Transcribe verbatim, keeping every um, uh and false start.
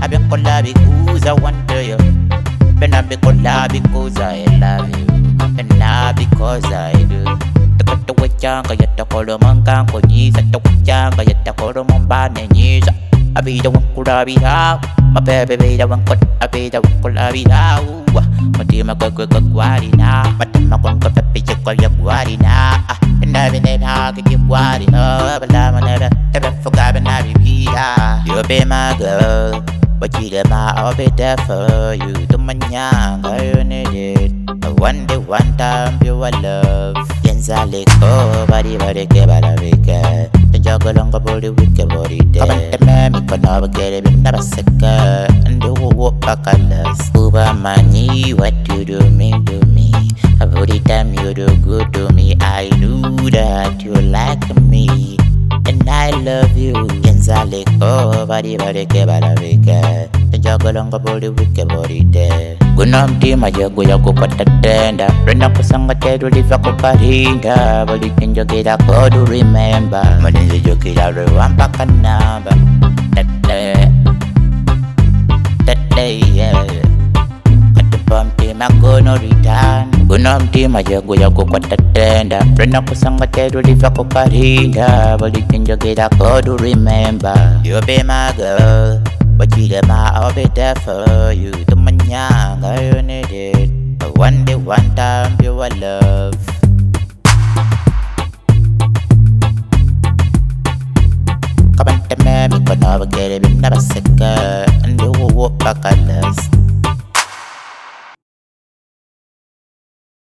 be cola because I want you. But not be cola because I love you. And not because I do. The wachanga yet the column can conise at the wachanga yet the column ban and years. I be the one could I be out. My baby be the one could I be the one could I be out. My team a good good guarina. But I'm not going to be a call your guarina. And I've been in how get you guarina. But I'm never ever forgot and I be here. You'll be my girl. But you get my I'll be there for you. To my young, I need it. One day, one time, pure love. Yenzale ko, body body ke bada vika. Juggle on the body wicked body there. Come on, the man, me can never get it, never second. And the walk back colors. Over my knee, what you do me, do me. Every time you do good to me, I knew that you like me. And I love you. Yenzale ko, body body ke bada vika. Juggle on the body wicked body there. Gunam team aja gue jago patenda. Rena kusanga teru di vako paringa. Bali kinjo kita ko do remember. Maninja jo kita rewampa kanaba. That day, that day yeah. Katupam team aku no return. Gunam team aja gue jago patenda. Rena kusanga teru di vako paringa. Bali kinjo kita ko do remember. You be my girl. But you get my I'll be there for you. To my young, I need it. One day, one time, pure love. Come on, the man, me can never get it, never second. And you will walk back colors.